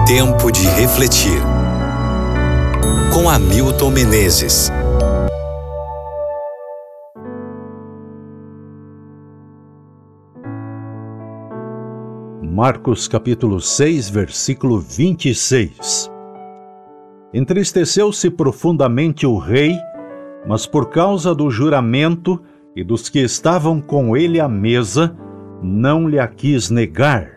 Tempo de refletir. Com Hamilton Menezes. Marcos capítulo 6, versículo 26. Entristeceu-se profundamente o rei, mas por causa do juramento e dos que estavam com ele à mesa, não lhe a quis negar.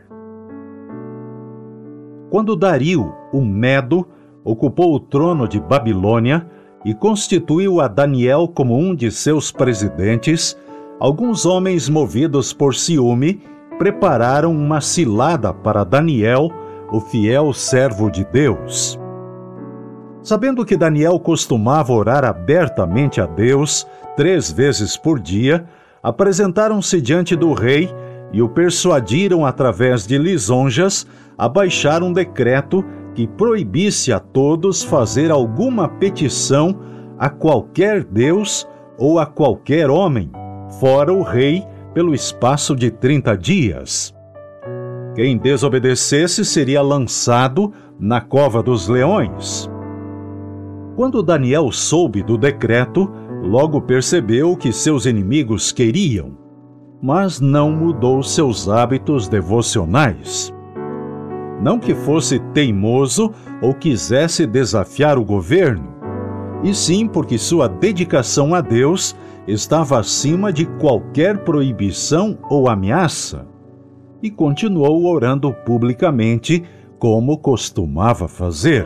Quando Dario, o Medo, ocupou o trono de Babilônia e constituiu a Daniel como um de seus presidentes, alguns homens movidos por ciúme prepararam uma cilada para Daniel, o fiel servo de Deus. Sabendo que Daniel costumava orar abertamente a Deus 3 vezes por dia, apresentaram-se diante do rei e o persuadiram através de lisonjas a baixar um decreto que proibisse a todos fazer alguma petição a qualquer Deus ou a qualquer homem, fora o rei, pelo espaço de 30 dias. Quem desobedecesse seria lançado na cova dos leões. Quando Daniel soube do decreto, logo percebeu o que seus inimigos queriam, mas não mudou seus hábitos devocionais. Não que fosse teimoso ou quisesse desafiar o governo, e sim porque sua dedicação a Deus estava acima de qualquer proibição ou ameaça, e continuou orando publicamente como costumava fazer.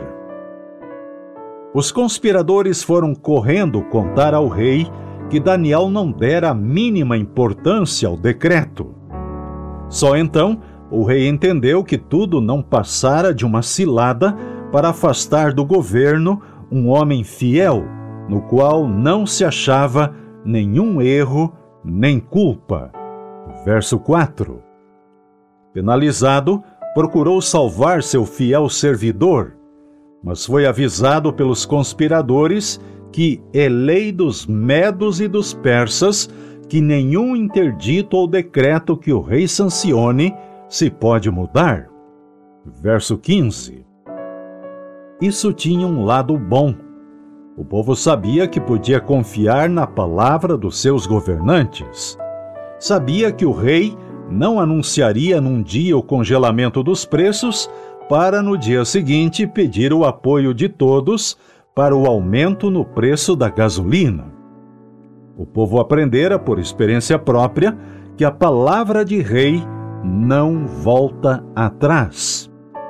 Os conspiradores foram correndo contar ao rei que Daniel não dera a mínima importância ao decreto. Só então o rei entendeu que tudo não passara de uma cilada para afastar do governo um homem fiel, no qual não se achava nenhum erro nem culpa. Verso 4. Penalizado, procurou salvar seu fiel servidor, mas foi avisado pelos conspiradores que é lei dos medos e dos persas que nenhum interdito ou decreto que o rei sancione se pode mudar. Verso 15. Isso tinha um lado bom. O povo sabia que podia confiar na palavra dos seus governantes. Sabia que o rei não anunciaria num dia o congelamento dos preços para no dia seguinte pedir o apoio de todos para o aumento no preço da gasolina. O povo aprendera por experiência própria que a palavra de rei não volta atrás.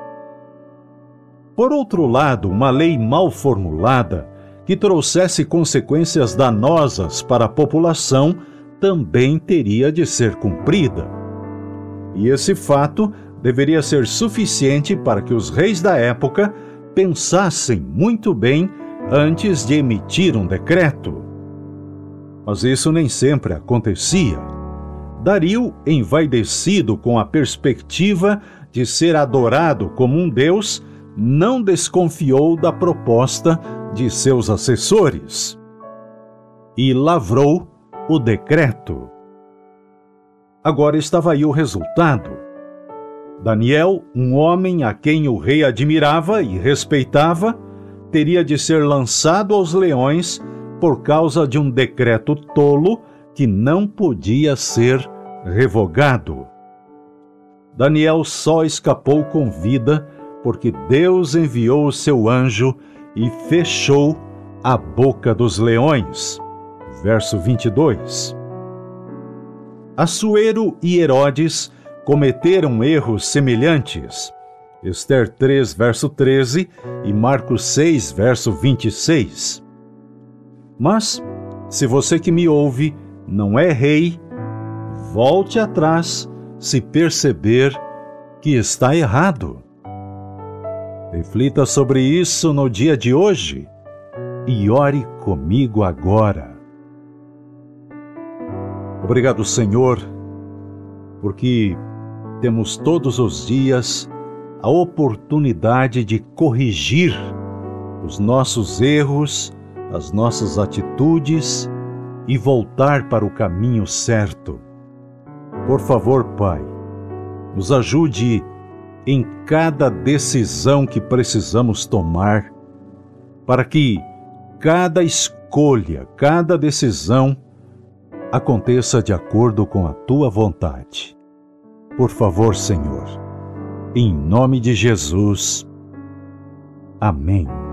Por outro lado, uma lei mal formulada que trouxesse consequências danosas para a população também teria de ser cumprida. E esse fato deveria ser suficiente para que os reis da época pensassem muito bem antes de emitir um decreto. Mas isso nem sempre acontecia. Dario, envaidecido com a perspectiva de ser adorado como um deus, não desconfiou da proposta de seus assessores e lavrou o decreto. Agora estava aí o resultado. Daniel, um homem a quem o rei admirava e respeitava, teria de ser lançado aos leões por causa de um decreto tolo que não podia ser revogado. Daniel só escapou com vida porque Deus enviou o seu anjo e fechou a boca dos leões. Verso 22. Assuero e Herodes cometeram erros semelhantes. Ester 3, verso 13 e Marcos 6, verso 26. Mas, se você que me ouve não é rei, volte atrás se perceber que está errado. Reflita sobre isso no dia de hoje e ore comigo agora. Obrigado, Senhor, porque temos todos os dias a oportunidade de corrigir os nossos erros, as nossas atitudes e voltar para o caminho certo. Por favor, Pai, nos ajude em cada decisão que precisamos tomar, para que cada escolha, cada decisão aconteça de acordo com a Tua vontade. Por favor, Senhor, em nome de Jesus. Amém.